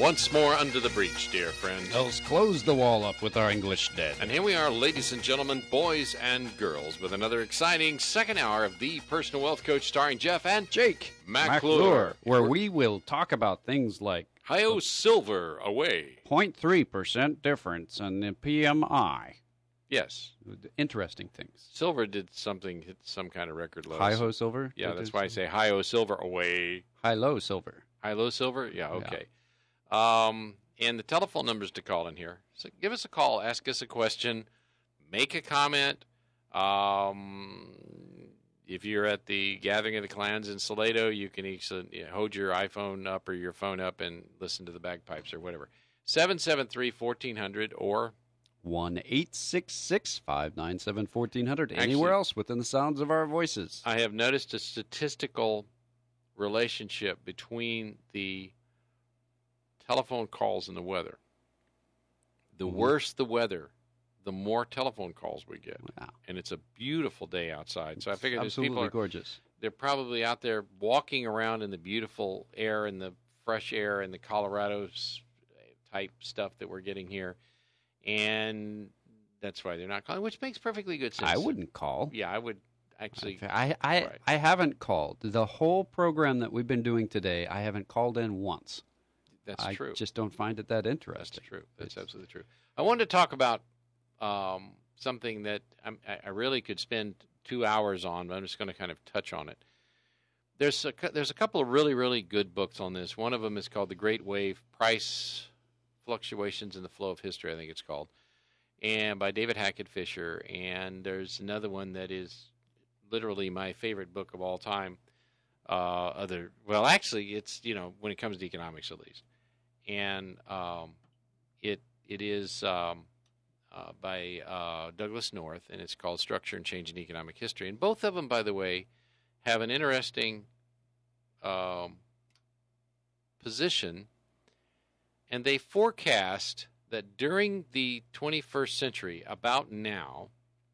Once more under the breach, dear friend. Let's close the wall up with our English dead. And here we are, ladies and gentlemen, boys and girls, with another exciting second hour of The Personal Wealth Coach, starring Jeff and Jake McClure, where we will talk about things like Hi-Yo Silver away. 0.3% difference in the PMI. Yes. Interesting things. Silver did something, hit some kind of record low. Hi-Ho Silver? Yeah, that's why I say Hi-Yo Silver away. High-low silver. High-low silver? Yeah, okay. And the telephone numbers to call in here. So give us a call, ask us a question, make a comment. If you're at the Gathering of the Clans in Salado, you can hold your iPhone up or your phone up and listen to the bagpipes or whatever. 773-1400 or 1-866-597-1400. Anywhere else within the sounds of our voices. I have noticed a statistical relationship between the telephone calls and the weather. The worse the weather, the more telephone calls we get. Wow. And it's a beautiful day outside. So I figure these people absolutely gorgeous. They're probably out there walking around in the beautiful air and the fresh air and the Colorado type stuff that we're getting here. And that's why they're not calling, which makes perfectly good sense. I wouldn't call. Yeah, I would actually. I haven't called. The whole program that we've been doing today, I haven't called in once. That's true. I just don't find it that interesting. That's true. That's absolutely true. I wanted to talk about something that I really could spend 2 hours on, but I'm just going to kind of touch on it. There's a couple of really, really good books on this. One of them is called The Great Wave, Price Fluctuations in the Flow of History, I think it's called, and by David Hackett Fisher. And there's another one that is literally my favorite book of all time. Actually, it's, when it comes to economics at least. And it is by Douglas North, and it's called Structure and Change in Economic History. And both of them, by the way, have an interesting position, and they forecast that during the 21st century, about now,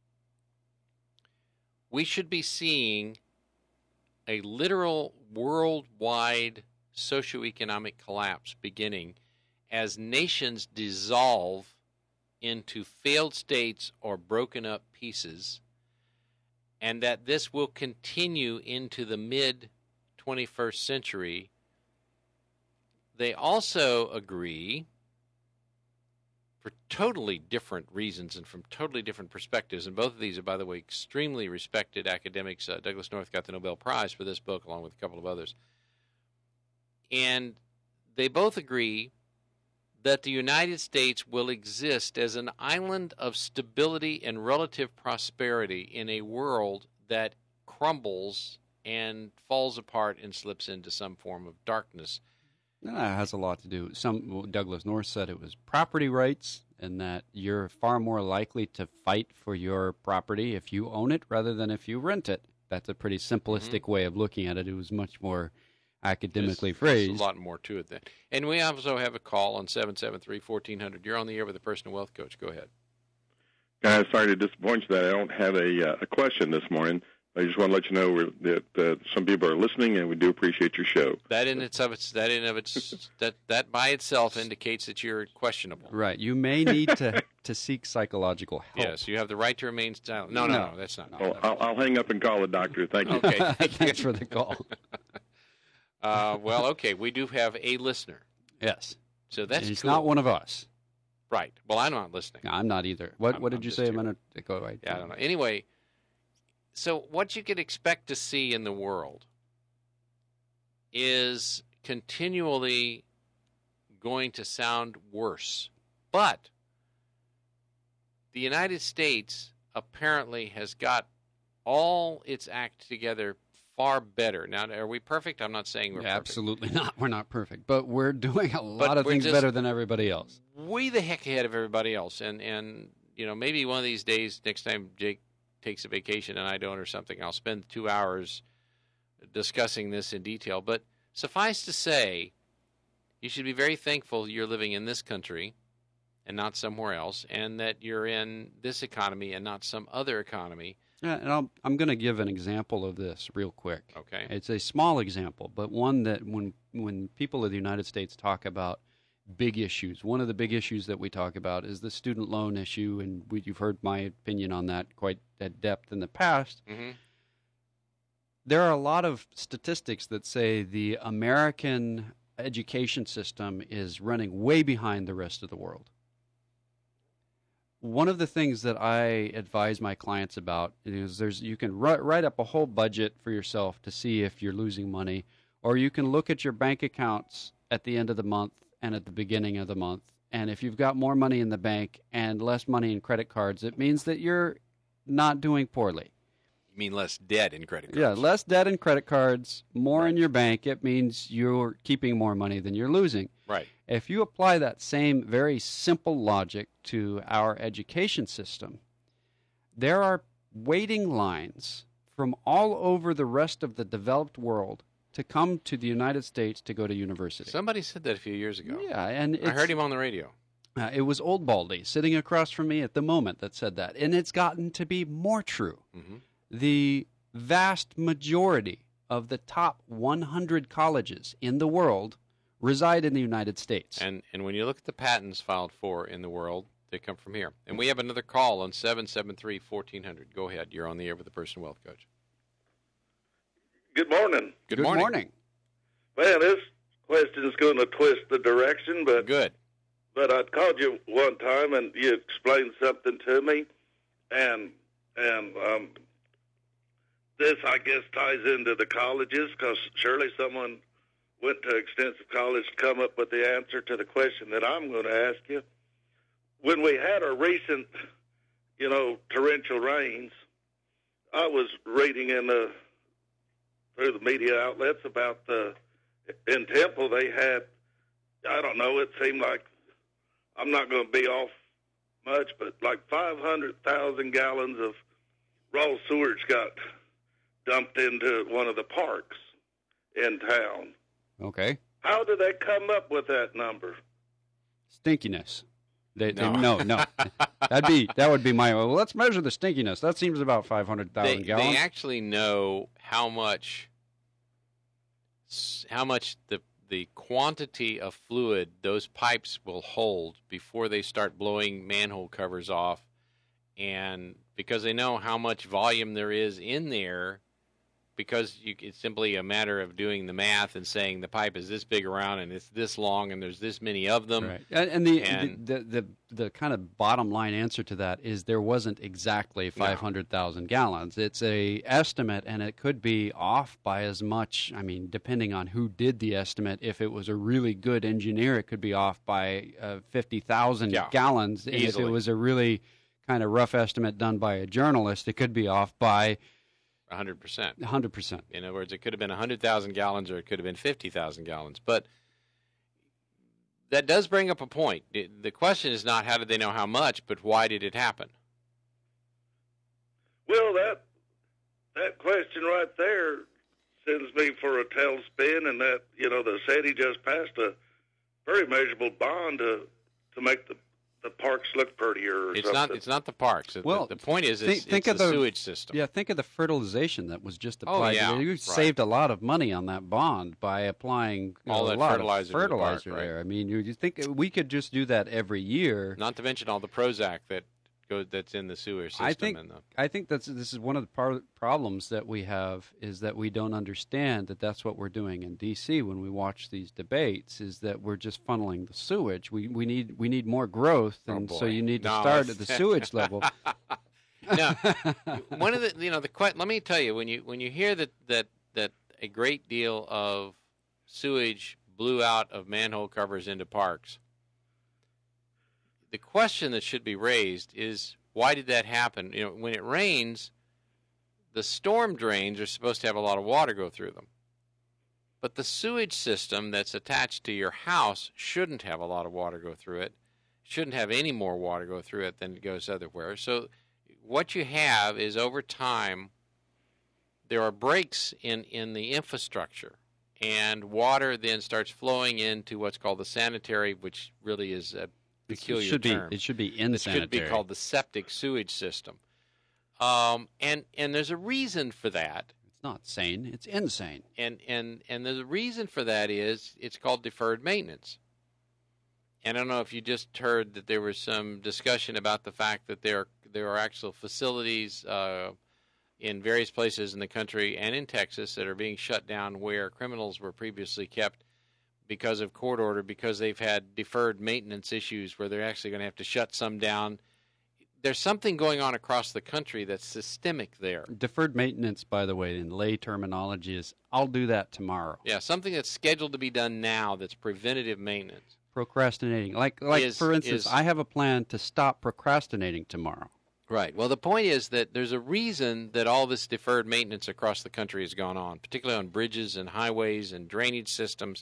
we should be seeing a literal worldwide socioeconomic collapse beginning as nations dissolve into failed states or broken up pieces, and that this will continue into the mid-21st century. They also agree, for totally different reasons and from totally different perspectives, and both of these are, by the way, extremely respected academics. Douglas North got the Nobel Prize for this book, along with a couple of others. And they both agree that the United States will exist as an island of stability and relative prosperity in a world that crumbles and falls apart and slips into some form of darkness. That has a lot to do. Douglas North said it was property rights, and that you're far more likely to fight for your property if you own it rather than if you rent it. That's a pretty simplistic way of looking at it. It was much more academically phrased. There's a lot more to it than. And we also have a call on 773-1400. You're on the air with the Personal Wealth Coach. Go ahead. Guys, sorry to disappoint you that I don't have a question this morning. I just want to let you know that some people are listening, and we do appreciate your show. That by itself indicates that you're questionable. Right. You may need to seek psychological help. Yes, you have the right to remain silent. No, that's not. No, I'll hang up and call the doctor. Thank you. Okay. Thanks for the call. Okay, we do have a listener. Yes. So that's He's cool. not one of us. Right. Well, I'm not listening. No, I'm not either. What did you say a minute ago? I don't know. Anyway, so what you could expect to see in the world is continually going to sound worse. But the United States apparently has got all its act together far better. Now, are we perfect? I'm not saying we're perfect. Absolutely not. We're not perfect. But we're doing a lot of things better than everybody else. Way the heck ahead of everybody else. And maybe one of these days, next time Jake takes a vacation and I don't or something, I'll spend 2 hours discussing this in detail. But suffice to say, you should be very thankful you're living in this country and not somewhere else, and that you're in this economy and not some other economy. Yeah, and I'm going to give an example of this real quick. Okay. It's a small example, but one that when people of the United States talk about big issues. One of the big issues that we talk about is the student loan issue, and you've heard my opinion on that quite at depth in the past. Mm-hmm. There are a lot of statistics that say the American education system is running way behind the rest of the world. One of the things that I advise my clients about is you can write up a whole budget for yourself to see if you're losing money, or you can look at your bank accounts at the end of the month and at the beginning of the month. And if you've got more money in the bank and less money in credit cards, it means that you're not doing poorly. You mean less debt in credit cards? Yeah, less debt in credit cards, more Right. in your bank. It means you're keeping more money than you're losing. Right. If you apply that same very simple logic to our education system, there are waiting lines from all over the rest of the developed world to come to the United States to go to university. Somebody said that a few years ago. Yeah, and I heard him on the radio. It was Old Baldy sitting across from me at the moment that said that, and it's gotten to be more true. Mm-hmm. The vast majority of the top 100 colleges in the world reside in the United States. And when you look at the patents filed for in the world, they come from here. And we have another call on 773-1400. Go ahead. You're on the air with the Personal Wealth Coach. Good morning. Good morning. Man, this question is going to twist the direction, but Good. I called you one time and you explained something to me, and this, I guess, ties into the colleges, because surely someone went to extensive college to come up with the answer to the question that I'm going to ask you. When we had our recent, torrential rains, I was reading through the media outlets about in Temple they had, I don't know, it seemed like, I'm not going to be off much, but like 500,000 gallons of raw sewage got dumped into one of the parks in town. Okay. How did they come up with that number? Stinkiness. No. No. That would be my. Well, let's measure the stinkiness. That seems about 500,000 gallons. They actually know how much the quantity of fluid those pipes will hold before they start blowing manhole covers off, and because they know how much volume there is in there, because it's simply a matter of doing the math and saying the pipe is this big around and it's this long and there's this many of them. Right. And the kind of bottom line answer to that is there wasn't exactly 500,000 gallons. It's a estimate, and it could be off by as much. I mean, depending on who did the estimate, if it was a really good engineer, it could be off by 50,000 gallons. And Easily. if it was a really kind of rough estimate done by a journalist, it could be off by 100%. 100%. In other words, it could have been 100,000 gallons or it could have been 50,000 gallons. But that does bring up a point. The question is not how did they know how much, but why did it happen? Well, that question right there sends me for a tailspin, and that, the city just passed a very measurable bond to make the parks look prettier or something. It's not the parks. Well, the point is it's think the of the sewage system. Yeah, think of the fertilization that was just applied. yeah, You right. saved a lot of money on that bond by applying All a that lot fertilizer of to the park, fertilizer right. there. I mean, you think we could just do that every year? Not to mention all the Prozac that's in the sewer system. I think this is one of the problems that we have, is that we don't understand that that's what we're doing in D.C. when we watch these debates, is that we're just funneling the sewage. We need more growth, and so you need to start at the sewage level. Now, one of let me tell you, when you hear that a great deal of sewage blew out of manhole covers into parks, the question that should be raised is, why did that happen? When it rains, the storm drains are supposed to have a lot of water go through them. But the sewage system that's attached to your house shouldn't have a lot of water go through it, shouldn't have any more water go through it than it goes otherwhere. So what you have is, over time, there are breaks in the infrastructure, and water then starts flowing into what's called the sanitary, which really is a peculiar term. It should be in the sanitary. It should be called the septic sewage system. And there's a reason for that. It's not sane. It's insane. And the reason for that is it's called deferred maintenance. And I don't know if you just heard that there was some discussion about the fact that there are actual facilities in various places in the country and in Texas that are being shut down where criminals were previously kept because of court order, because they've had deferred maintenance issues where they're actually going to have to shut some down. There's something going on across the country that's systemic there. Deferred maintenance, by the way, in lay terminology is, I'll do that tomorrow. Yeah, something that's scheduled to be done now that's preventative maintenance. Procrastinating. Like for instance, I have a plan to stop procrastinating tomorrow. Right. Well, the point is that there's a reason that all this deferred maintenance across the country has gone on, particularly on bridges and highways and drainage systems.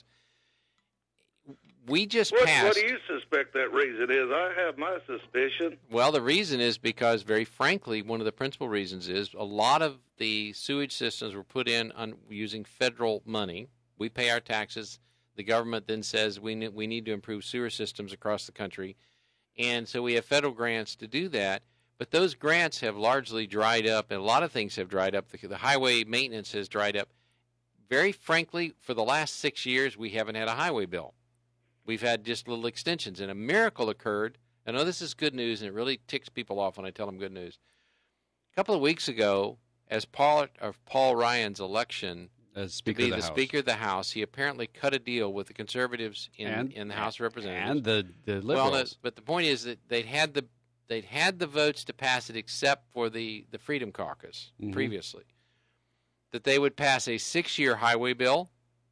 We just passed. What do you suspect that reason is? I have my suspicion. Well, the reason is because, very frankly, one of the principal reasons is a lot of the sewage systems were put in using federal money. We pay our taxes. The government then says we need to improve sewer systems across the country. And so we have federal grants to do that. But those grants have largely dried up, and a lot of things have dried up. The highway maintenance has dried up. Very frankly, for the last 6 years, we haven't had a highway bill. We've had just little extensions, and a miracle occurred. I know this is good news, and it really ticks people off when I tell them good news. A couple of weeks ago, as Paul Ryan's election to be the Speaker of the House, he apparently cut a deal with the conservatives in the House of Representatives and the liberals. Well, but the point is that they'd had the votes to pass it, except for the Freedom Caucus previously. That they would pass a 6-year highway bill,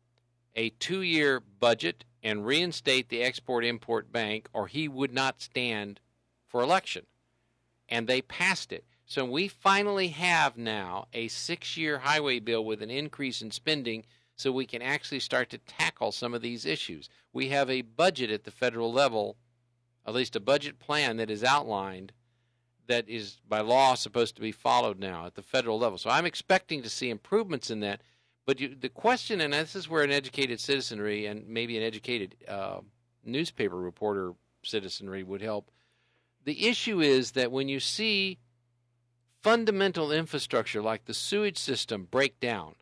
a 2-year budget, and reinstate the Export-Import Bank, or he would not stand for election. And they passed it. So we finally have now a 6-year highway bill with an increase in spending so we can actually start to tackle some of these issues. We have a budget at the federal level, at least a budget plan that is outlined, that is by law supposed to be followed now at the federal level. So I'm expecting to see improvements in that. But the question, and this is where an educated citizenry and maybe an educated newspaper reporter citizenry would help. The issue is that when you see fundamental infrastructure like the sewage system break down,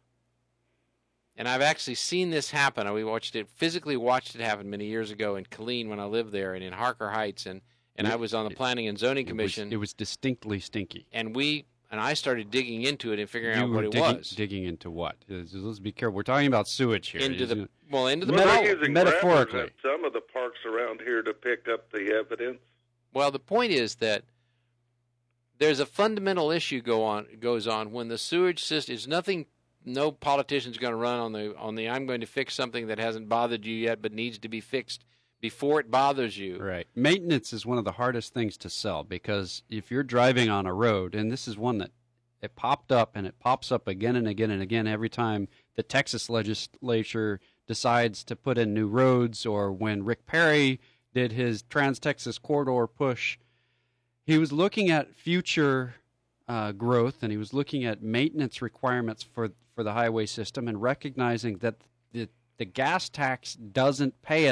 and I've actually seen this happen. Physically watched it happen many years ago in Killeen when I lived there, and in Harker Heights, and I was on the Planning and Zoning Commission. It was distinctly stinky. And I started digging into it and figuring out what it was. Digging into what? Let's be careful. We're talking about sewage here. Into the metaphorically. Some of the parks around here to pick up the evidence. Well, the point is that there's a fundamental issue goes on when the sewage system is nothing. No politician's going to run on the I'm going to fix something that hasn't bothered you yet but needs to be fixed before it bothers you. Right. Maintenance is one of the hardest things to sell, because if you're driving on a road, and this is one that it popped up and it pops up again and again and again every time the Texas legislature decides to put in new roads, or when Rick Perry did his Trans-Texas Corridor push, he was looking at future growth, and he was looking at maintenance requirements for the highway system, and recognizing that the gas tax doesn't pay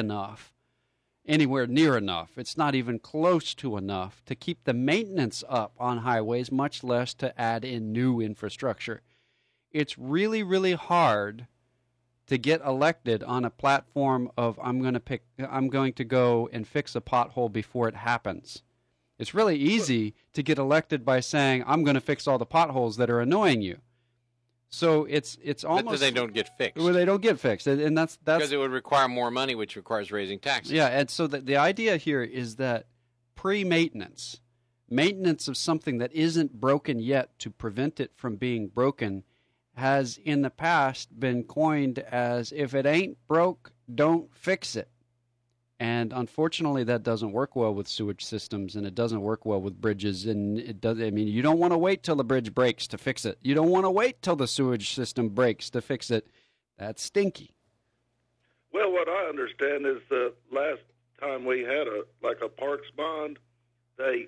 anywhere near enough. It's not even close to enough to keep the maintenance up on highways, much less to add in new infrastructure. It's really, really hard to get elected on a platform of I'm going to go and fix a pothole before it happens. It's really easy to get elected by saying I'm going to fix all the potholes that are annoying you. So it's almost but they don't get fixed. Well, they don't get fixed, and that's because it would require more money, which requires raising taxes. Yeah, and so the idea here is that maintenance of something that isn't broken yet to prevent it from being broken, has in the past been coined as if it ain't broke, don't fix it. And unfortunately, that doesn't work well with sewage systems, and it doesn't work well with bridges. And it does. I mean, you don't want to wait till the bridge breaks to fix it. You don't want to wait till the sewage system breaks to fix it. That's stinky. Well, what I understand is the last time we had a parks bond, they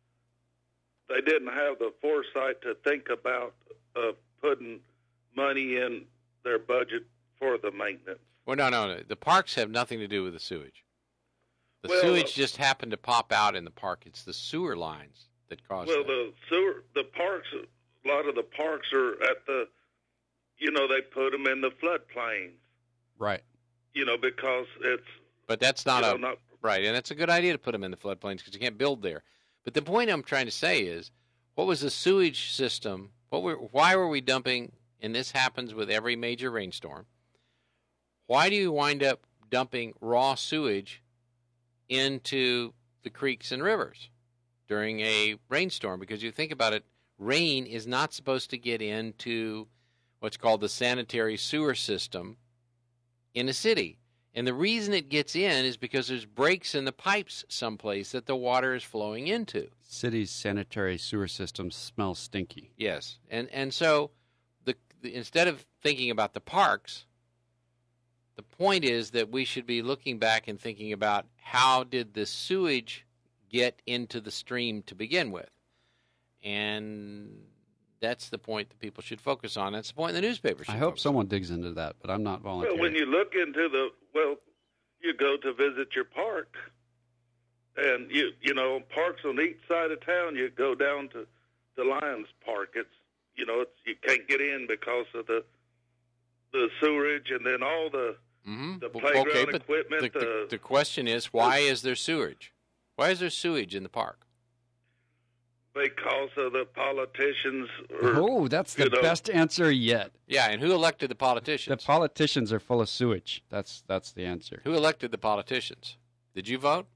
didn't have the foresight to think about putting money in their budget for the maintenance. Well, no. The parks have nothing to do with the sewage. The sewage just happened to pop out in the park. It's the sewer lines that cause that. Well, the parks, a lot of the parks are at the, they put them in the floodplains. Right. Because it's. But that's not Right, and it's a good idea to put them in the floodplains because you can't build there. But the point I'm trying to say is, what was the sewage system? Why were we dumping, and this happens with every major rainstorm, why do you wind up dumping raw sewage into the creeks and rivers during a rainstorm? Because you think about it, rain is not supposed to get into what's called the sanitary sewer system in a city. And the reason it gets in is because there's breaks in the pipes someplace that the water is flowing into. Cities' sanitary sewer systems smell stinky. Yes. And so instead of thinking about the parks, the point is that we should be looking back and thinking about how did the sewage get into the stream to begin with. And that's the point that people should focus on. That's the point the newspaper should I hope focus someone digs into that, but I'm not volunteering. Well, when you look into you go to visit your park, and you know parks on each side of town. You go down to the Lions Park. It's you can't get in because of the sewerage, and then all the playground equipment. The question is, why is there sewage? Why is there sewage in the park? Because of the politicians. That's the best answer yet. Yeah, and who elected the politicians? The politicians are full of sewage. That's the answer. Who elected the politicians? Did you vote?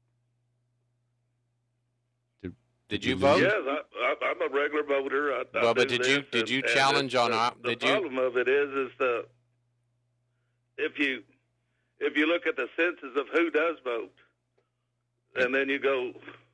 Did you vote? Yes, I'm a regular voter. But did you challenge on the problem of it is if you look at the census of who does vote, and then you go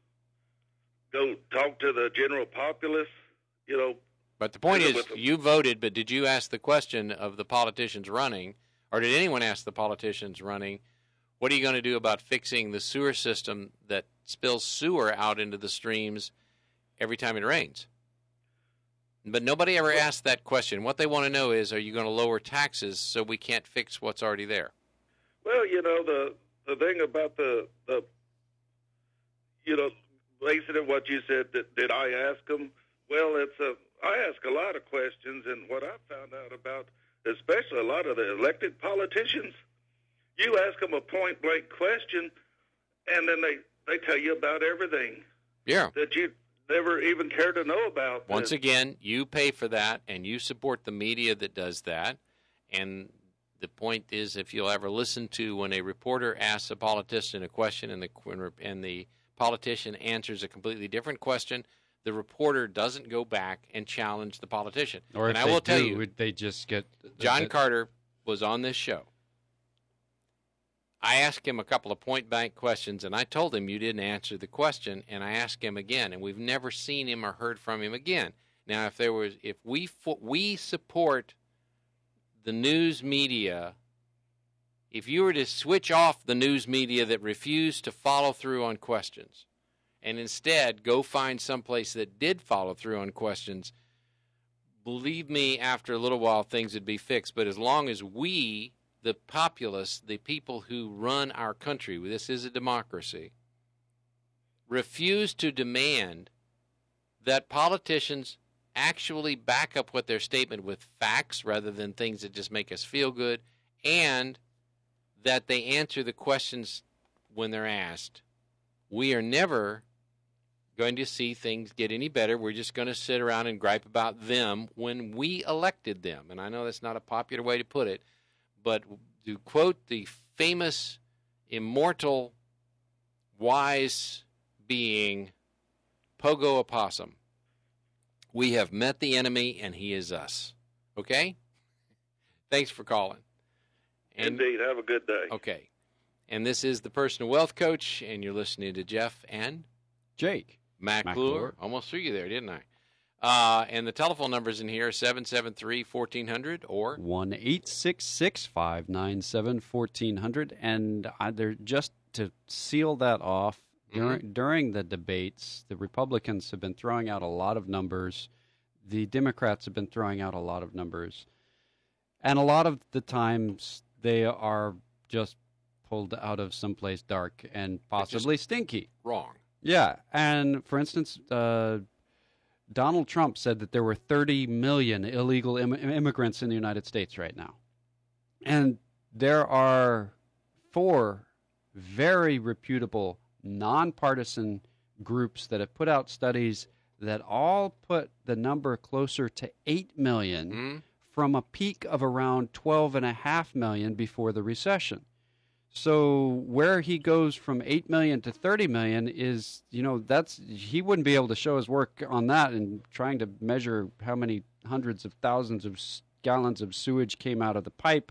talk to the general populace, But the point is, you voted, but did you ask the question of the politicians running, or did anyone ask the politicians running, what are you going to do about fixing the sewer system that spills sewer out into the streams every time it rains? But nobody ever asked that question. What they want to know is, are you going to lower taxes so we can't fix what's already there? Well, the thing about the based on what you said, did I ask them? Well, I ask a lot of questions, and what I found out about, especially a lot of the elected politicians, you ask them a point-blank question, and then they tell you about everything. Yeah. That you never even care to know about. Once again, you pay for that, and you support the media that does that, and the point is, if you'll ever listen to when a reporter asks a politician a question and the politician answers a completely different question, the reporter doesn't go back and challenge the politician. Or and if I will they tell do, you, they just get... John Carter was on this show. I asked him a couple of point-blank questions, and I told him you didn't answer the question, and I asked him again, and we've never seen him or heard from him again. Now, if we support the news media, if you were to switch off the news media that refused to follow through on questions and instead go find someplace that did follow through on questions, believe me, after a little while things would be fixed. But as long as we, the populace, the people who run our country, this is a democracy, refuse to demand that politicians actually back up what their statement with facts rather than things that just make us feel good, and that they answer the questions when they're asked, we are never going to see things get any better. We're just going to sit around and gripe about them when we elected them. And I know that's not a popular way to put it, but to quote the famous, immortal, wise being, Pogo Opossum, we have met the enemy and he is us. Okay? Thanks for calling. Indeed. Have a good day. Okay. And this is the Personal Wealth Coach, and you're listening to Jeff and Jake McClure. Almost threw you there, didn't I? And the telephone numbers in here are 773-1400 or 1-866-597-1400. And they're just to seal that off, during the debates, the Republicans have been throwing out a lot of numbers. The Democrats have been throwing out a lot of numbers. And a lot of the times they are just pulled out of someplace dark and possibly stinky. Wrong. Yeah. And, for instance, Donald Trump said that there were 30 million illegal immigrants in the United States right now. And there are 4 very reputable, nonpartisan groups that have put out studies that all put the number closer to 8 million from a peak of around 12.5 million before the recession. So where he goes from 8 million to 30 million is, he wouldn't be able to show his work on that, and trying to measure how many hundreds of thousands of gallons of sewage came out of the pipe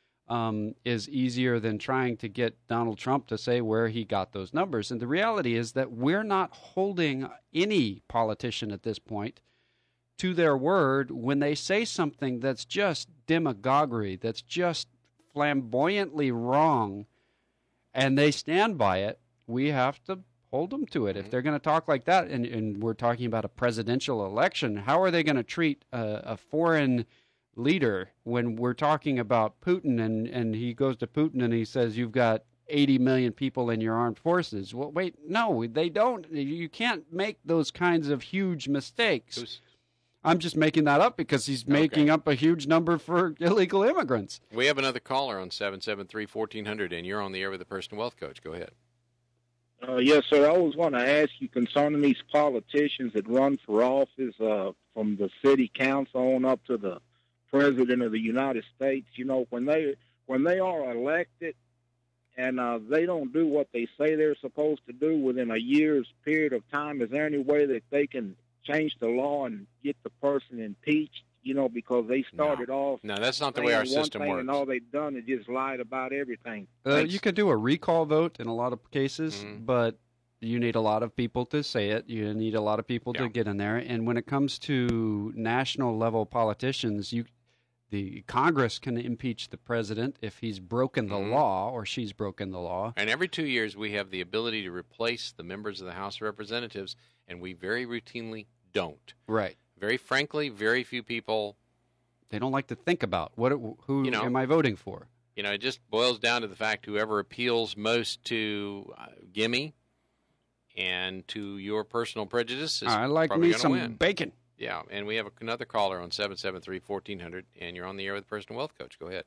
is easier than trying to get Donald Trump to say where he got those numbers. And the reality is that we're not holding any politician at this point to their word when they say something that's just demagoguery, that's just flamboyantly wrong, and they stand by it. We have to hold them to it. If they're going to talk like that, and we're talking about a presidential election, how are they going to treat a foreign leader when we're talking about Putin, and he goes to Putin and he says, you've got 80 million people in your armed forces? Well, wait, no, they don't. You can't make those kinds of huge mistakes. I'm just making that up because he's making up a huge number for illegal immigrants. We have another caller on 773-1400, and you're on the air with the Personal Wealth Coach. Go ahead. Yes, sir. I was going to ask you concerning these politicians that run for office, from the city council on up to the president of the United States. When they are elected and they don't do what they say they're supposed to do within a year's period of time, is there any way that they can change the law and get the person impeached, because they started off. No, that's not the way our system works. And all they've done is just lied about everything. You could do a recall vote in a lot of cases, but you need a lot of people to say it. You need a lot of people to get in there. And when it comes to national level politicians, the Congress can impeach the president if he's broken the law or she's broken the law. And every 2 years we have the ability to replace the members of the House of Representatives, and we very routinely don't. Right. Very frankly, very few people. They don't like to think about who am I voting for. It just boils down to the fact whoever appeals most to gimme and to your personal prejudice is I like probably me going to some win. bacon. Yeah, and we have another caller on 773-1400, and you're on the air with the Personal Wealth Coach. Go ahead.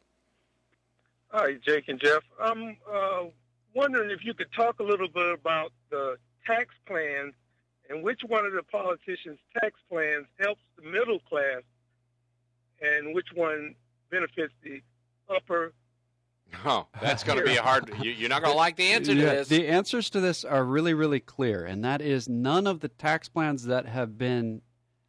Hi, Jake and Jeff. I'm wondering if you could talk a little bit about the tax plans and which one of the politicians' tax plans helps the middle class and which one benefits the upper. Oh, that's going to be a hard. You're not going to like the answer to this. The answers to this are really, really clear, and that is none of the tax plans that have been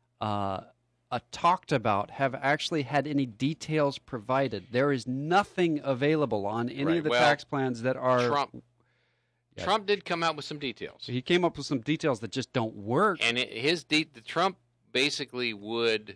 talked about have actually had any details provided. There is nothing available on any of the tax plans that are. Trump did come out with some details. He came up with some details that just don't work. And Trump basically would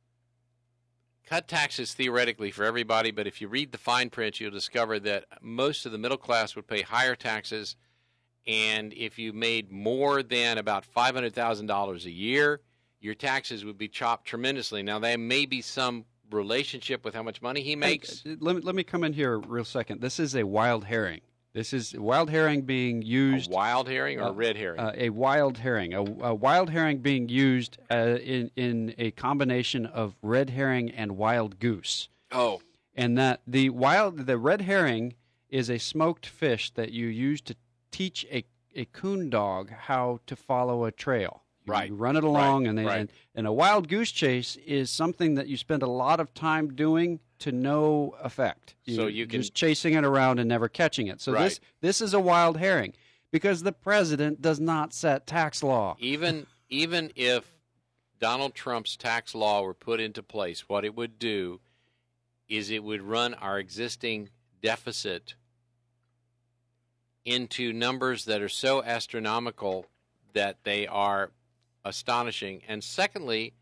cut taxes theoretically for everybody, but if you read the fine print, you'll discover that most of the middle class would pay higher taxes, and if you made more than about $500,000 a year, your taxes would be chopped tremendously. Now, there may be some relationship with how much money he makes. Let me come in here real second. This is a wild herring. This is wild herring being used. A wild herring or a red herring? A wild herring. A wild herring being used in a combination of red herring and wild goose. Oh. And that the red herring is a smoked fish that you use to teach a coon dog how to follow a trail. You run it along, and a wild goose chase is something that you spend a lot of time doing to no effect. So you can just chasing it around and never catching it. So this is a wild herring because the president does not set tax law. Even if Donald Trump's tax law were put into place, what it would do is it would run our existing deficit into numbers that are so astronomical that they are astonishing. And secondly,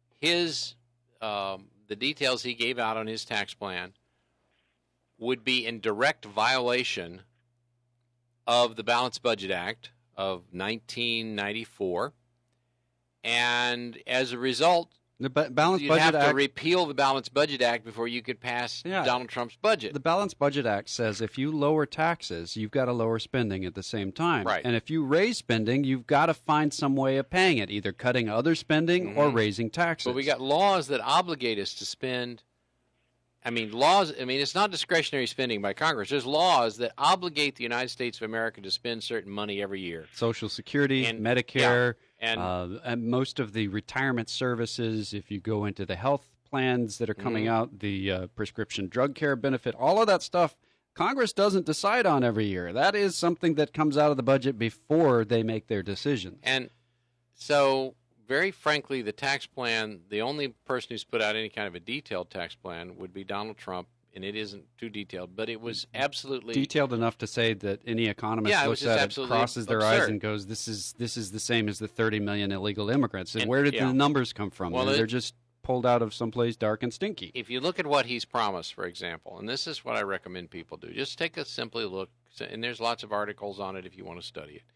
the details he gave out on his tax plan would be in direct violation of the Balanced Budget Act of 1994. And as a result, the Balanced you'd Budget have to Act, repeal the Balanced Budget Act before you could pass Donald Trump's budget. The Balanced Budget Act says if you lower taxes, you've got to lower spending at the same time. Right. And if you raise spending, you've got to find some way of paying it, either cutting other spending or raising taxes. But we got laws that obligate us to spend I mean, laws. I mean, it's not discretionary spending by Congress. There's laws that obligate the United States of America to spend certain money every year. Social Security, And- Medicare, and and most of the retirement services. If you go into the health plans that are coming out, the prescription drug care benefit, all of that stuff, Congress doesn't decide on every year. That is something that comes out of the budget before they make their decisions. And so, very frankly, the tax plan, the only person who's put out any kind of a detailed tax plan would be Donald Trump, and it isn't too detailed, but it was absolutely detailed enough to say that any economist Yeah, it looks was just at it, absolutely crosses their eyes, absurd. and goes, "This is the same as the 30 million illegal immigrants." And And- where did yeah. the numbers come from? Well, They're just pulled out of someplace dark and stinky. If you look at what he's promised, for example, and this is what I recommend people do, just take a simply look, and there's lots of articles on it if you want to study it.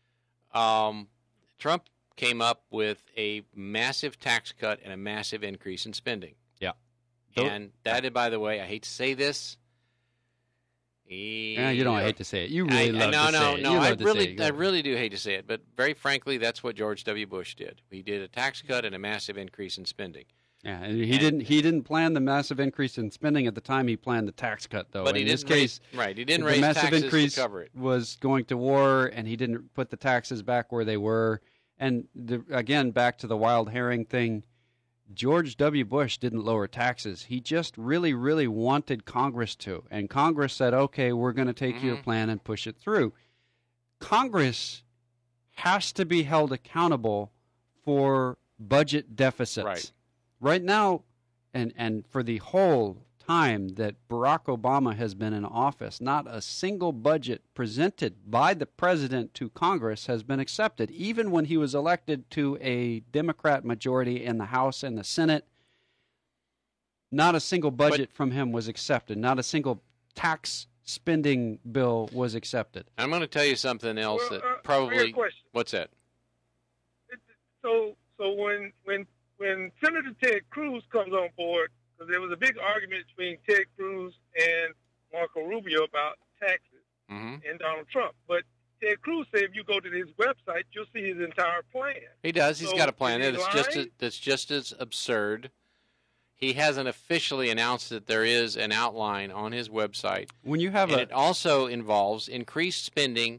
Trump came up with a massive tax cut and a massive increase in spending. Yeah. And that, by the way, I hate to say this. Yeah, you don't hate to say it. You really love to say it. No, You I love to say really, it. I really do hate to say it, but very frankly, that's what George W. Bush did. He did a tax cut and a massive increase in spending. Yeah, and he didn't plan the massive increase in spending at the time he planned the tax cut, though. But he in didn't this case, he didn't the raise massive taxes increase to cover it. was going to war, and he didn't put the taxes back where they were. And again, back to the wild herring thing, George W. Bush didn't lower taxes. He just really, really wanted Congress to. And Congress said, okay, we're going to take your plan and push it through. Congress has to be held accountable for budget deficits. Right now, and for the whole time that Barack Obama has been in office, not a single budget presented by the president to Congress has been accepted. Even when he was elected to a Democrat majority in the House and the Senate, not a single budget from him was accepted. Not a single tax spending bill was accepted. I'm going to tell you something else Well, that I got probably. a question. What's that? So when Senator Ted Cruz comes on board, because there was a big argument between Ted Cruz and Marco Rubio about taxes and Donald Trump. But Ted Cruz said if you go to his website, you'll see his entire plan. He does. He's So, got a plan is he that's just as absurd. He hasn't officially announced that there is an outline on his website. When you have And it also involves increased spending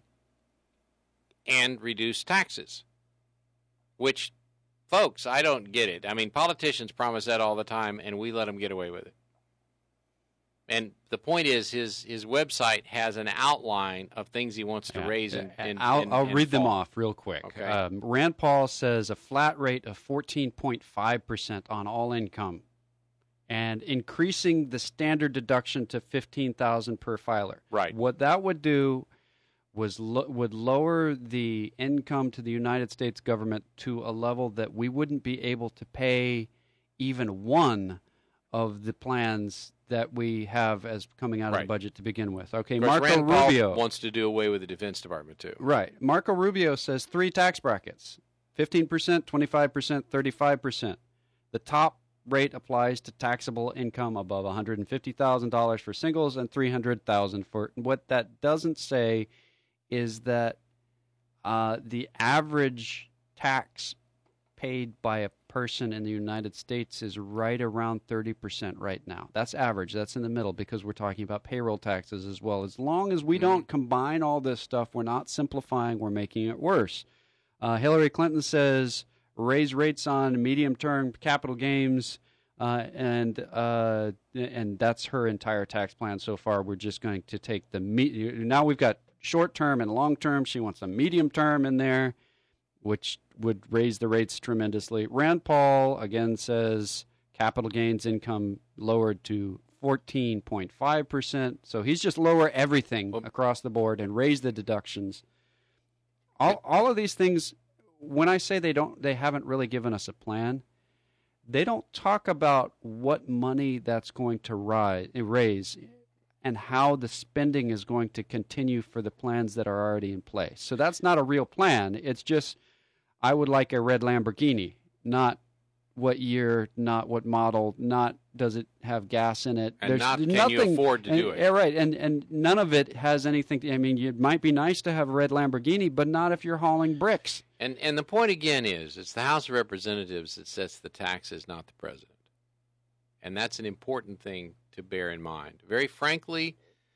and reduced taxes, which, folks, I don't get it. I mean, politicians promise that all the time, and we let them get away with it. And the point is, his website has an outline of things he wants to raise. I'll read them off real quick. Okay. Rand Paul says a flat rate of 14.5% on all income, and increasing the standard deduction to $15,000 per filer. Right. What that would do was would lower the income to the United States government to a level that we wouldn't be able to pay even one of the plans that we have as coming out of the budget to begin with. Okay, Of course, Marco Rand Paul Rubio wants to do away with the Defense Department, too. Right. Marco Rubio says 3 tax brackets, 15%, 25%, 35%. The top rate applies to taxable income above $150,000 for singles and $300,000 for. What that doesn't say is that the average tax paid by a person in the United States is right around 30% right now. That's average. That's in the middle because we're talking about payroll taxes as well. As long as we don't combine all this stuff, we're not simplifying, we're making it worse. Hillary Clinton says raise rates on medium-term capital gains, and that's her entire tax plan so far. We're just going to take now we've got short-term and long-term. She wants a medium-term in there, which would raise the rates tremendously. Rand Paul, again, says capital gains income lowered to 14.5%. So he's just lower everything across the board and raise the deductions. All of these things, when I say they haven't really given us a plan, they don't talk about what money that's going to raise and how the spending is going to continue for the plans that are already in place. So that's not a real plan. It's just, I would like a red Lamborghini, not what year, not what model, not does it have gas in it. And There's not can nothing, you afford to do it. Yeah, right. And none of it has anything. I mean, it might be nice to have a red Lamborghini, but not if you're hauling bricks. And the point again is, it's the House of Representatives that sets the taxes, not the president. And that's an important thing to bear in mind. Very frankly,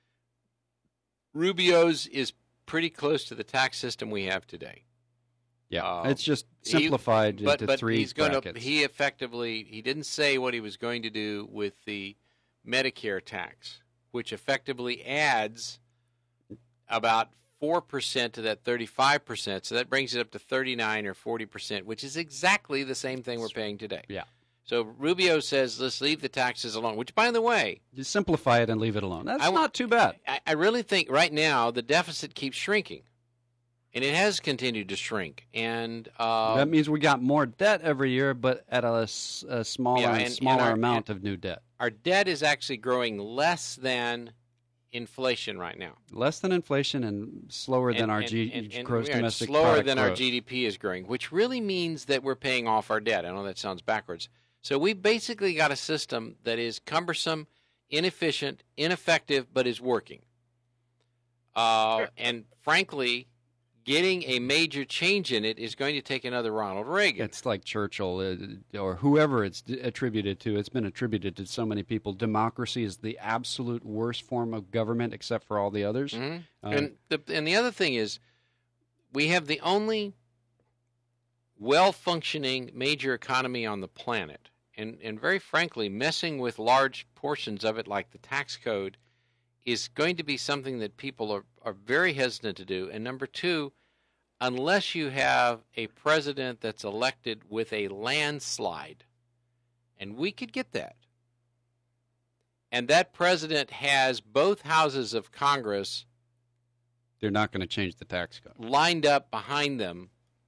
Rubio's is pretty close to the tax system we have today. Yeah, it's just simplified into three he's brackets. He didn't say what he was going to do with the Medicare tax, which effectively adds about 4% to that 35%. So that brings it up to 39 or 40%, which is exactly the same thing we're paying today. Yeah. So Rubio says, let's leave the taxes alone, which, by the way, just simplify it and leave it alone. That's not too bad. I really think right now the deficit keeps shrinking. And it has continued to shrink, and that means we got more debt every year, but at a smaller amount of new debt. Our debt is actually growing less than inflation right now. Less than inflation and slower than our gross domestic slower product than growth. our GDP is growing, which really means that we're paying off our debt. I know that sounds backwards. So we basically got a system that is cumbersome, inefficient, ineffective, but is working. And frankly, getting a major change in it is going to take another Ronald Reagan. It's like Churchill or whoever it's attributed to. It's been attributed to so many people. Democracy is the absolute worst form of government except for all the others. And the other thing is we have the only well-functioning major economy on the planet. And very frankly, messing with large portions of it like the tax code is going to be something that people are very hesitant to do. And number two, unless you have a president that's elected with a landslide, and we could get that, and that president has both houses of Congress, they're not going to change the tax code, lined up behind them,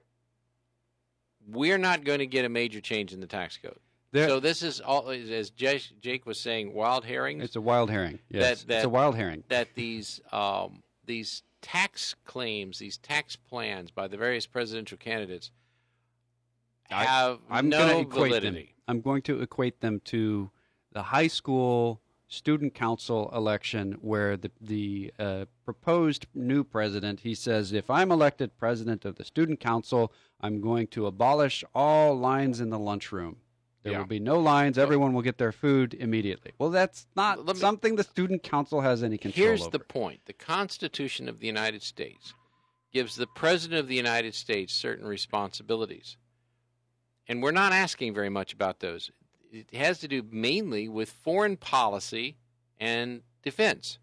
we're not going to get a major change in the tax code. So this is all, as Jake was saying, wild herrings. It's a wild herring. Yes, it's a wild herring. That these tax claims, these tax plans by the various presidential candidates have no validity. I'm going to equate them to the high school student council election where the proposed new president, he says, if I'm elected president of the student council, I'm going to abolish all lines in the lunchroom. There will be no lines. Everyone will get their food immediately. Well, that's not something the student council has any control over. Here's the point. The Constitution of the United States gives the President of the United States certain responsibilities. And we're not asking very much about those. It has to do mainly with foreign policy and defense.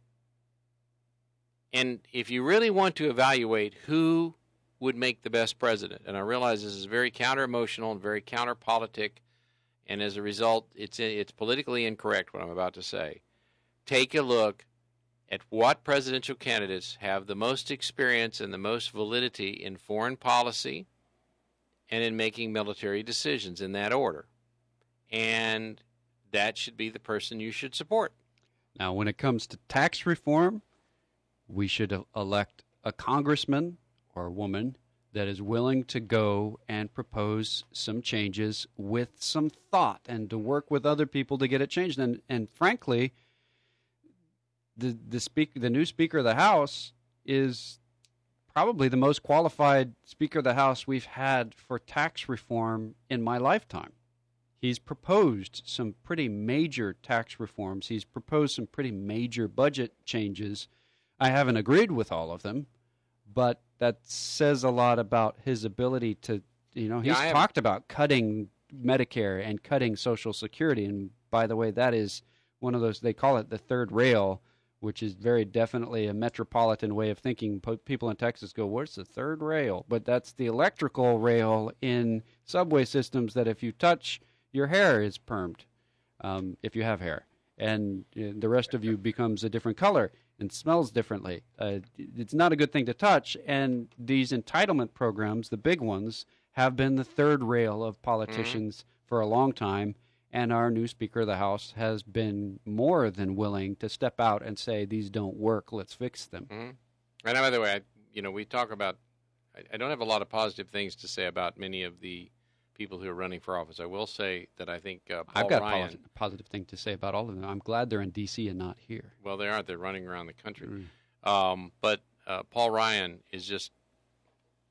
And if you really want to evaluate who would make the best president, and I realize this is very counter-emotional and very counter-politic, and as a result, it's politically incorrect what I'm about to say. Take a look at what presidential candidates have the most experience and the most validity in foreign policy and in making military decisions in that order. And that should be the person you should support. Now, when it comes to tax reform, we should elect a congressman or woman that is willing to go and propose some changes with some thought and to work with other people to get it changed. And frankly, the new Speaker of the House is probably the most qualified Speaker of the House we've had for tax reform in my lifetime. He's proposed some pretty major tax reforms. He's proposed some pretty major budget changes. I haven't agreed with all of them, but that says a lot about his ability to, he's talked about cutting Medicare and cutting Social Security. And by the way, that is one of those, they call it the third rail, which is very definitely a metropolitan way of thinking. People in Texas go, what's the third rail? But that's the electrical rail in subway systems that if you touch, your hair is permed, if you have hair. And the rest of you becomes a different color and smells differently. It's not a good thing to touch. And these entitlement programs, the big ones, have been the third rail of politicians for a long time. And our new Speaker of the House has been more than willing to step out and say, these don't work, let's fix them. And by the way, we talk about, I don't have a lot of positive things to say about many of the people who are running for office. I will say that I think Paul I've got Ryan, a positive thing to say about all of them. I'm glad they're in D.C. and not here. Well, they aren't. They're running around the country. But Paul Ryan is just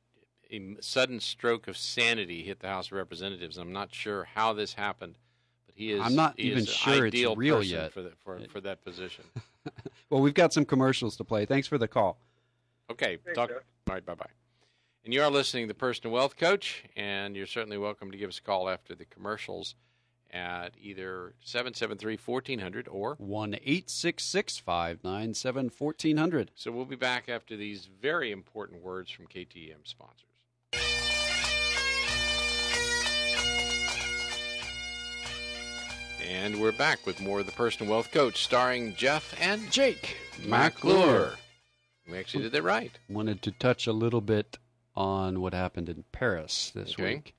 a sudden stroke of sanity hit the House of Representatives. I'm not sure how this happened, but He is. I'm not he even is sure it's ideal real person yet. for that position. Well, we've got some commercials to play. Thanks for the call. Okay. Thanks, Talk. Jeff. All right. Bye-bye. And you are listening to the Personal Wealth Coach, and you're certainly welcome to give us a call after the commercials at either 773-1400 or 1-866-597-1400. So we'll be back after these very important words from KTM sponsors. And we're back with more of the Personal Wealth Coach, starring Jeff and Jake McClure. We actually did that right. Wanted to touch a little bit on what happened in Paris this week.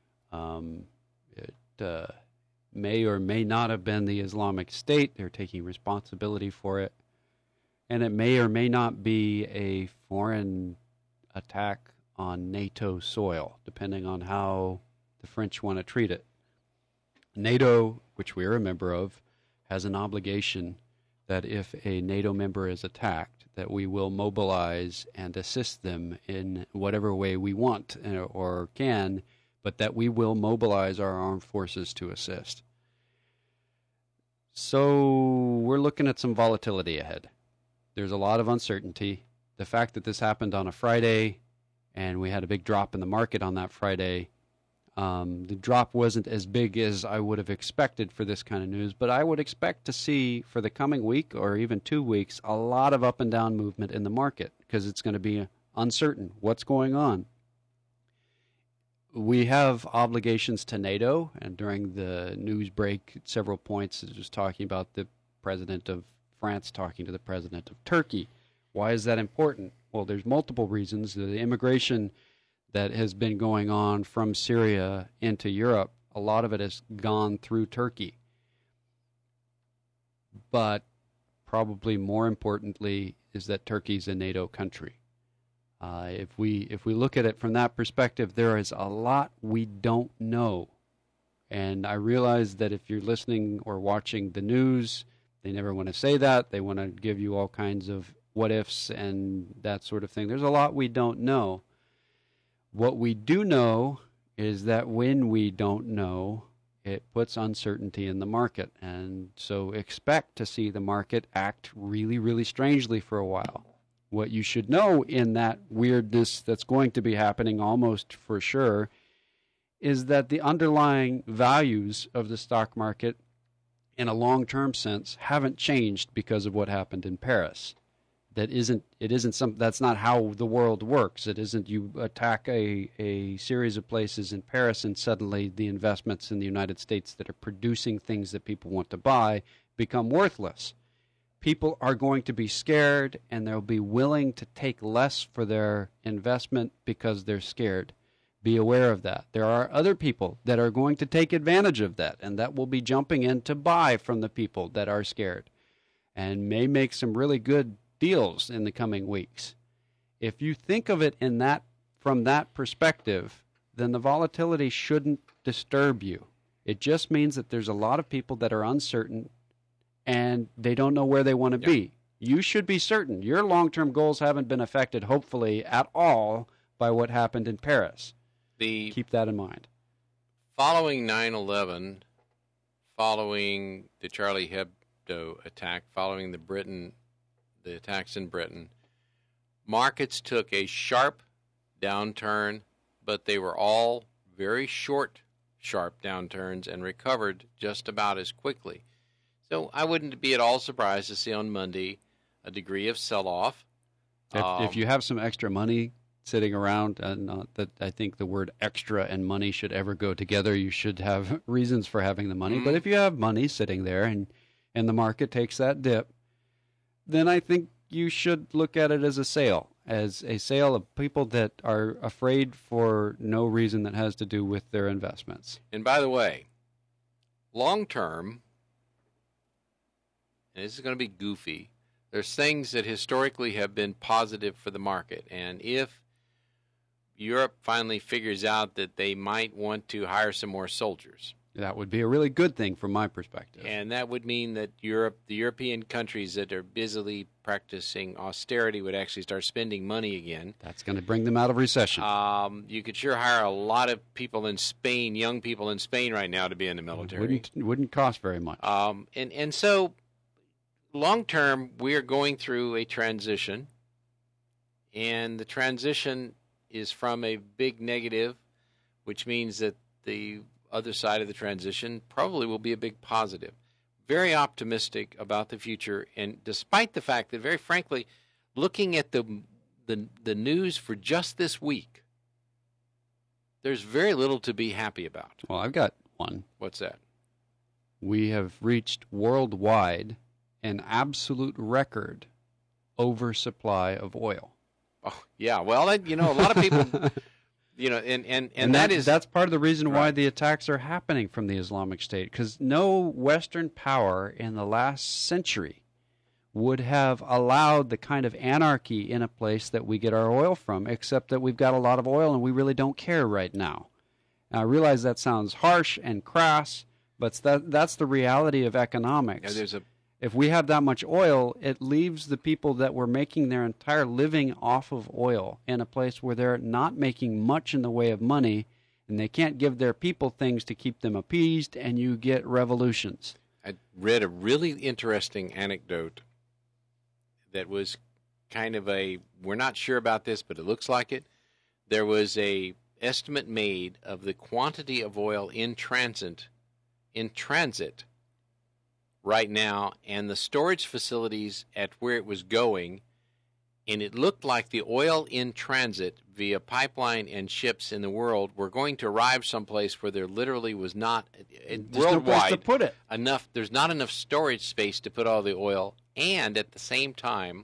It may or may not have been the Islamic State. They're taking responsibility for it. And it may or may not be a foreign attack on NATO soil, depending on how the French want to treat it. NATO, which we're a member of, has an obligation that if a NATO member is attacked, that we will mobilize and assist them in whatever way we want or can, but that we will mobilize our armed forces to assist. So we're looking at some volatility ahead. There's a lot of uncertainty. The fact that this happened on a Friday and we had a big drop in the market on that Friday, the drop wasn't as big as I would have expected for this kind of news, but I would expect to see for the coming week or even 2 weeks a lot of up and down movement in the market because it's going to be uncertain what's going on. We have obligations to NATO, and during the news break, at several points, it was talking about the president of France talking to the president of Turkey. Why is that important? Well, there's multiple reasons. The immigration that has been going on from Syria into Europe, a lot of it has gone through Turkey. But probably more importantly is that Turkey's a NATO country. If we look at it from that perspective, there is a lot we don't know. And I realize that if you're listening or watching the news, they never want to say that. They want to give you all kinds of what ifs and that sort of thing. There's a lot we don't know. What we do know is that when we don't know, it puts uncertainty in the market. And so expect to see the market act really, really strangely for a while. What you should know in that weirdness that's going to be happening almost for sure is that the underlying values of the stock market in a long-term sense haven't changed because of what happened in Paris. That's not how the world works. It isn't you attack a series of places in Paris and suddenly the investments in the United States that are producing things that people want to buy become worthless. People are going to be scared and they'll be willing to take less for their investment because they're scared. Be aware of that. There are other people that are going to take advantage of that and that will be jumping in to buy from the people that are scared and may make some really good deals in the coming weeks. If you think of it from that perspective, then the volatility shouldn't disturb you. It just means that there's a lot of people that are uncertain and they don't know where they want to be. You should be certain. Your long-term goals haven't been affected, hopefully, at all by what happened in Paris. Keep that in mind. Following 9/11, following the Charlie Hebdo attack, following the attacks in Britain, markets took a sharp downturn, but they were all very short, sharp downturns and recovered just about as quickly. So I wouldn't be at all surprised to see on Monday a degree of sell-off. If you have some extra money sitting around, not that I think the word extra and money should ever go together. You should have reasons for having the money. But if you have money sitting there and the market takes that dip, then I think you should look at it as a sale of people that are afraid for no reason that has to do with their investments. And by the way, long term, and this is going to be goofy, there's things that historically have been positive for the market. And if Europe finally figures out that they might want to hire some more soldiers, That would be a really good thing from my perspective. And that would mean that the European countries that are busily practicing austerity would actually start spending money again. That's going to bring them out of recession. You could sure hire a lot of people in Spain, young people in Spain right now, to be in the military. Wouldn't cost very much. And so, long term, we are going through a transition, and the transition is from a big negative, which means that the other side of the transition probably will be a big positive. Very optimistic about the future, and despite the fact that, very frankly, looking at the news for just this week, there's very little to be happy about. Well, I've got one. What's that? We have reached worldwide an absolute record oversupply of oil. Oh, yeah. Well, a lot of people... And that's part of the reason why the attacks are happening from the Islamic State, because no Western power in the last century would have allowed the kind of anarchy in a place that we get our oil from, except that we've got a lot of oil and we really don't care right now. Now, I realize that sounds harsh and crass, but that's the reality of economics. Yeah, if we have that much oil, it leaves the people that were making their entire living off of oil in a place where they're not making much in the way of money, and they can't give their people things to keep them appeased, and you get revolutions. I read a really interesting anecdote that was kind of we're not sure about this, but it looks like it. There was a estimate made of the quantity of oil in transit right now, and the storage facilities at where it was going, and it looked like the oil in transit via pipeline and ships in the world were going to arrive someplace where there literally was not worldwide no place to put it. enough. There's not enough storage space to put all the oil, and at the same time,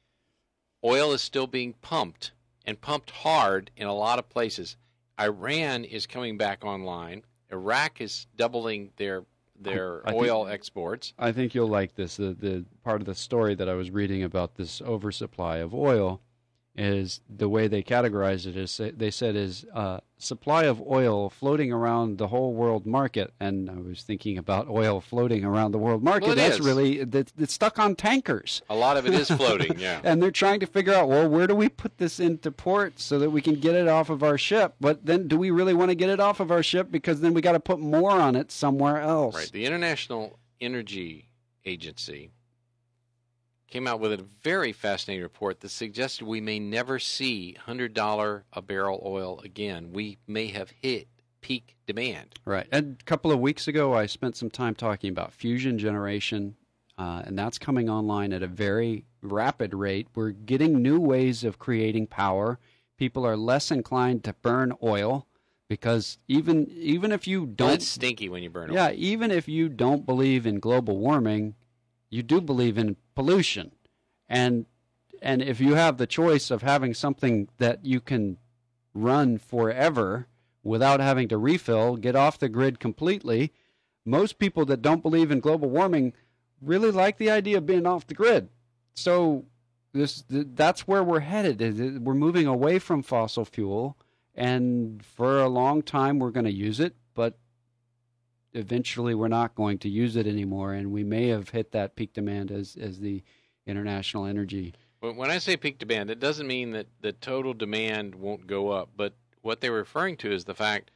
oil is still being pumped and pumped hard in a lot of places. Iran is coming back online. Iraq is doubling their oil exports. I think you'll like this. The part of the story that I was reading about this oversupply of oil is the way they categorize it is they said is supply of oil floating around the whole world market. And I was thinking about oil floating around the world market. Well, That's really it's stuck on tankers. A lot of it is floating, yeah. And they're trying to figure out, well, where do we put this into port so that we can get it off of our ship? But then do we really want to get it off of our ship? Because then we got to put more on it somewhere else. Right. The International Energy Agency came out with a very fascinating report that suggested we may never see $100 a barrel oil again. We may have hit peak demand. Right. And a couple of weeks ago, I spent some time talking about fusion generation, and that's coming online at a very rapid rate. We're getting new ways of creating power. People are less inclined to burn oil because even if you don't... Well, it's stinky when you burn oil. Yeah, even if you don't believe in global warming, you do believe in pollution. And if you have the choice of having something that you can run forever without having to refill, get off the grid completely, most people that don't believe in global warming really like the idea of being off the grid. So that's where we're headed. We're moving away from fossil fuel, and for a long time we're going to use it, but eventually we're not going to use it anymore, and we may have hit that peak demand as the international energy. When I say peak demand, it doesn't mean that the total demand won't go up, but what they're referring to is the fact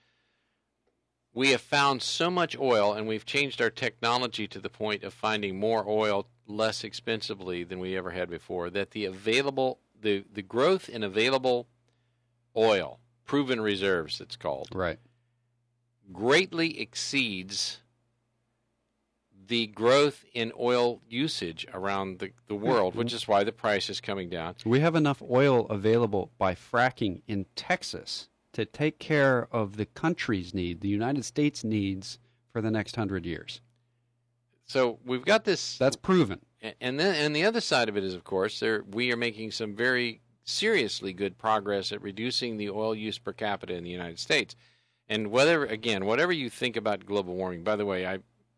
we have found so much oil, and we've changed our technology to the point of finding more oil less expensively than we ever had before, that the growth in available oil, proven reserves it's called, right, greatly exceeds the growth in oil usage around the world, which is why the price is coming down. We have enough oil available by fracking in Texas to take care of the country's need, the United States needs, for the next 100 years. So we've got this. That's proven. And the other side of it is, of course, we are making some very seriously good progress at reducing the oil use per capita in the United States. And whatever you think about global warming, by the way,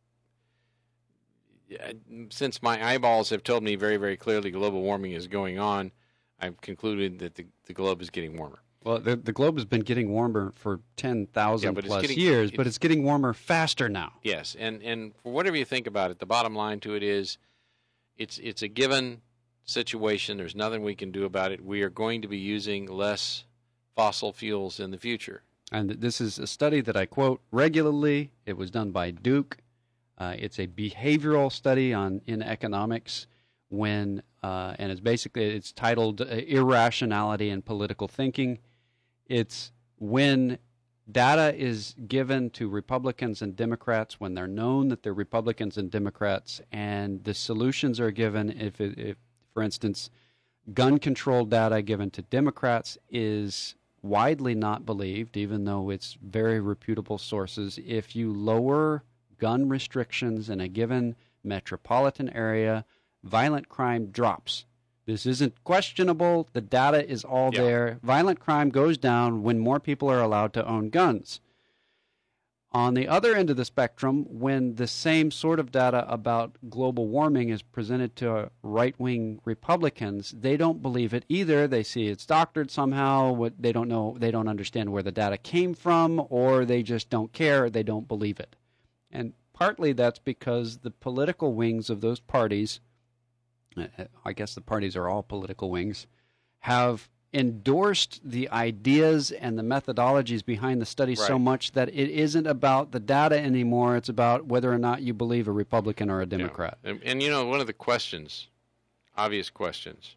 since my eyeballs have told me very, very clearly global warming is going on, I've concluded that the globe is getting warmer. Well, the globe has been getting warmer for 10,000 plus years, but it's getting warmer faster now. Yes, and for whatever you think about it, the bottom line to it is it's a given situation. There's nothing we can do about it. We are going to be using less fossil fuels in the future. And this is a study that I quote regularly. It was done by Duke. It's a behavioral study in economics and it's titled Irrationality in Political Thinking. It's when data is given to Republicans and Democrats, when they're known that they're Republicans and Democrats, and the solutions are given, if for instance, gun control data given to Democrats is widely not believed, even though it's very reputable sources. If you lower gun restrictions in a given metropolitan area, violent crime drops. This isn't questionable. The data is all there. Violent crime goes down when more people are allowed to own guns. On the other end of the spectrum, when the same sort of data about global warming is presented to right-wing Republicans, they don't believe it either. They see it's doctored somehow. They don't know. They don't understand where the data came from, or they just don't care. They don't believe it. And partly that's because the political wings of those parties, I guess the parties are all political wings, have endorsed the ideas and the methodologies behind the study so much that it isn't about the data anymore. It's about whether or not you believe a Republican or a Democrat. Yeah. And you know, one of the questions, obvious questions,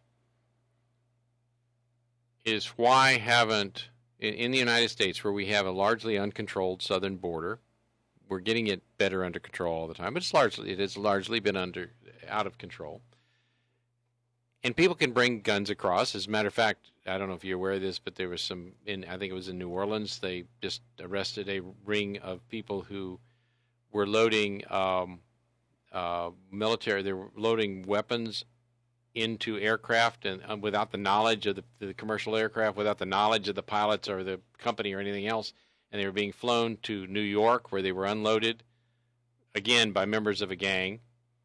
is why haven't, in the United States, where we have a largely uncontrolled southern border, we're getting it better under control all the time, but it has largely been out of control. And people can bring guns across. As a matter of fact, I don't know if you're aware of this, but there was I think it was in New Orleans, they just arrested a ring of people who were loading they were loading weapons into aircraft and without the knowledge of the commercial aircraft, without the knowledge of the pilots or the company or anything else. And they were being flown to New York, where they were unloaded, again, by members of a gang,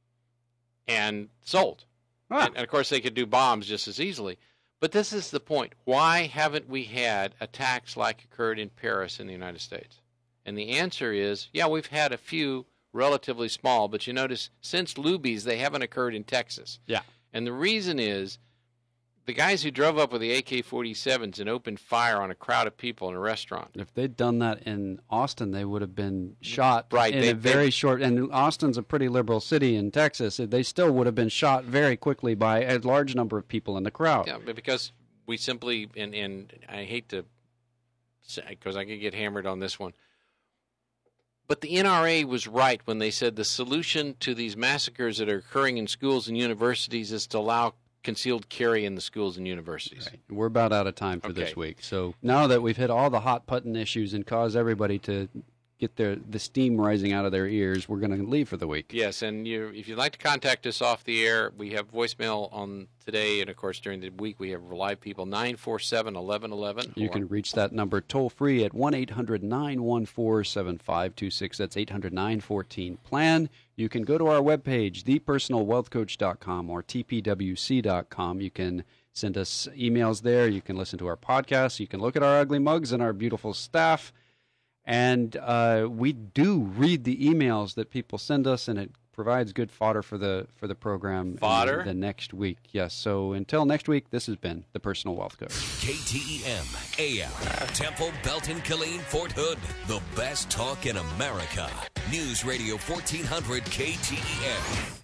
and sold. And of course, they could do bombs just as easily. But this is the point. Why haven't we had attacks like occurred in Paris in the United States? And the answer is, we've had a few relatively small, but you notice since Luby's, they haven't occurred in Texas. Yeah. And the reason is the guys who drove up with the AK-47s and opened fire on a crowd of people in a restaurant. If they'd done that in Austin, they would have been shot in a very short... And Austin's a pretty liberal city in Texas. They still would have been shot very quickly by a large number of people in the crowd. Yeah, because we simply... And I hate to say, because I could get hammered on this one, but the NRA was right when they said the solution to these massacres that are occurring in schools and universities is to allow concealed carry in the schools and universities. Right. We're about out of time for this week. So now that we've hit all the hot button issues and caused everybody to get the steam rising out of their ears, we're going to leave for the week. Yes, and if you'd like to contact us off the air, we have voicemail on today, and of course during the week we have live people, 947-1111. You can reach that number toll free at 1-800-914-7526. That's 800-914-PLAN. You can go to our webpage, thepersonalwealthcoach.com or tpwc.com. You can send us emails there. You can listen to our podcasts. You can look at our ugly mugs and our beautiful staff. And we do read the emails that people send us, and it provides good fodder for the program. Fodder? The next week. Yes. So until next week, this has been The Personal Wealth Coach. KTEM, AM, Temple, Belton, Killeen, Fort Hood. The best talk in America. News Radio 1400 KTEM.